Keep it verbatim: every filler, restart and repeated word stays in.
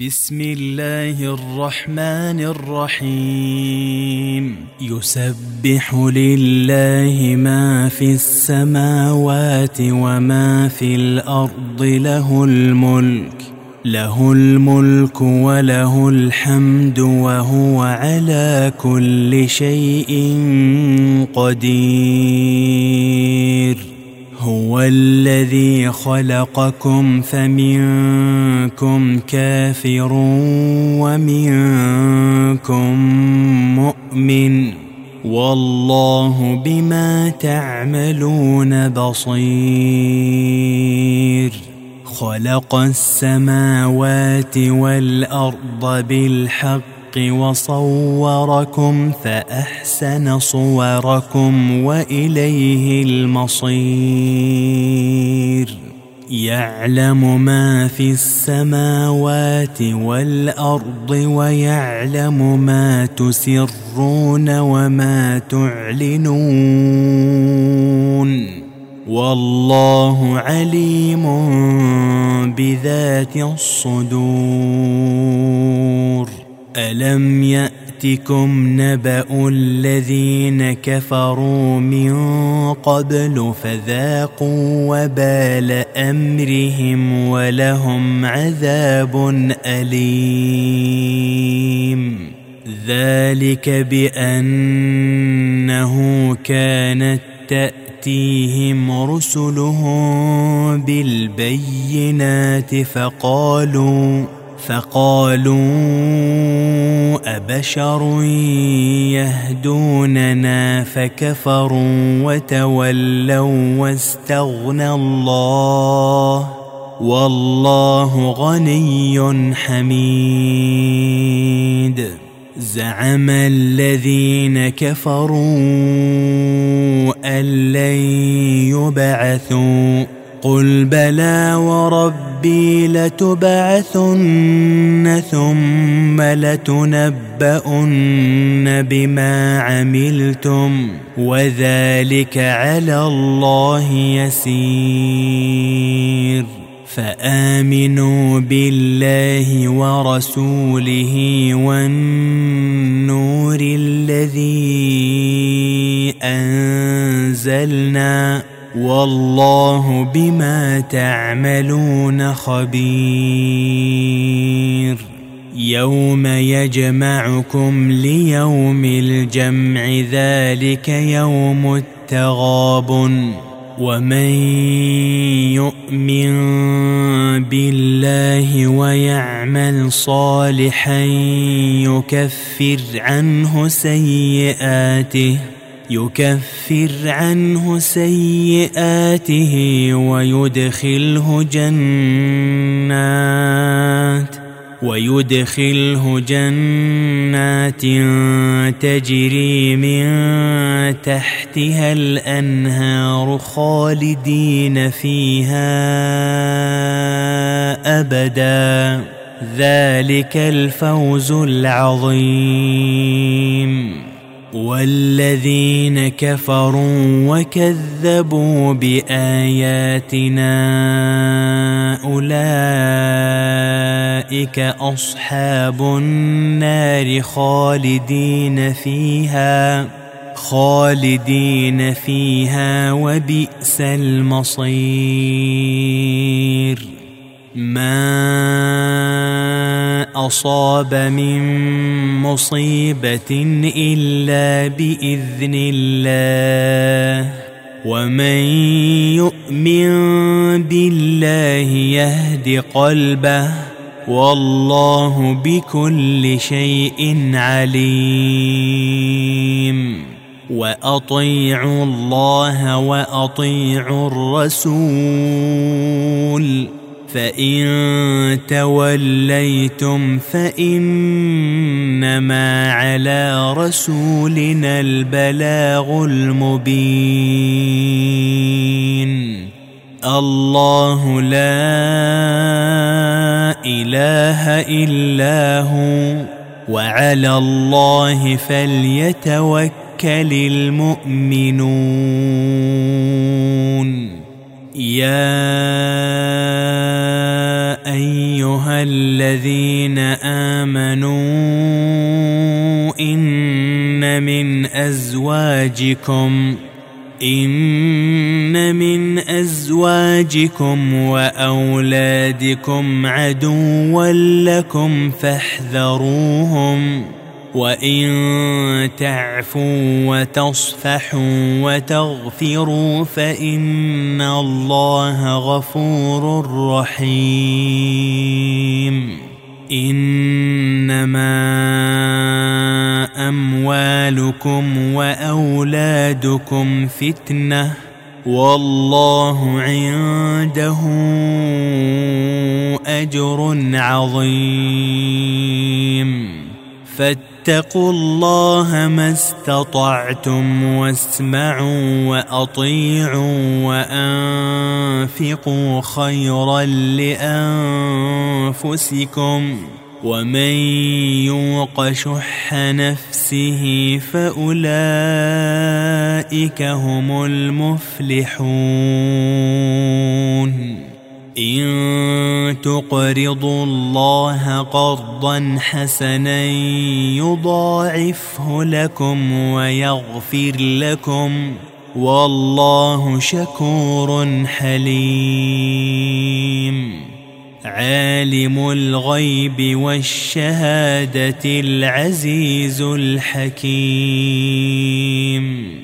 بسم الله الرحمن الرحيم. يسبح لله ما في السماوات وما في الأرض، له الملك له الملك وله الحمد وهو على كل شيء قدير. هو الذي خلقكم فمنكم كافر ومنكم مؤمن، والله بما تعملون بصير. خلق السماوات والأرض بالحق وصوركم فأحسن صوركم وإليه المصير. يعلم ما في السماوات والأرض ويعلم ما تسرون وما تعلنون، والله عليم بذات الصدور. ألم يأتكم نبأ الذين كفروا من قبل فذاقوا وبال أمرهم ولهم عذاب أليم. ذلك بأنه كانت تأتيهم رسلهم بالبينات فقالوا فقالوا أبشر يهدوننا فكفروا وتولوا واستغنى الله، والله غني حميد. زعم الذين كفروا أن لن يبعثوا، قل بلى وربي لتبعثن ثم لتنبؤن بما عملتم وذلك على الله يسير. فآمنوا بالله ورسوله والنور الذي أنزلنا، والله بما تعملون خبير. يوم يجمعكم ليوم الجمع، ذلك يوم التغابن. ومن يؤمن بالله ويعمل صالحا يكفر عنه سيئاته يكفر عنه سيئاته ويدخله جنات ويدخله جنات تجري من تحتها الأنهار خالدين فيها أبدا، ذلك الفوز العظيم. والذين كفروا وكذبوا بآياتنا أولئك أصحاب النار خالدين فيها خالدين فيها وبئس المصير. ما أصاب من مصيبة إلا بإذن الله، ومن يؤمن بالله يهد قلبه، والله بكل شيء عليم. وأطيعوا الله وأطيعوا الرسول، فإن توليتم فإنما على رسولنا البلاغ المبين. الله لا إله إلا هو، وعلى الله فليتوكل المؤمنون. يا أيها الذين آمنوا إن من أزواجكم إن من أزواجكم وأولادكم عدوا لكم فاحذروهم وإن تعفوا وتصفحوا وتغفروا فإن الله غفور رحيم. إنما أموالكم وأولادكم فتنة والله عنده أجر عظيم. فاتقوا الله ما استطعتم واسمعوا وأطيعوا وأنفقوا خيرا لأنفسكم ومن يوق شح نفسه فأولئك هم المفلحون. إن تقرضوا الله قرضا حسنا يضاعفه لكم ويغفر لكم والله شكور حليم. عالم الغيب والشهادة العزيز الحكيم.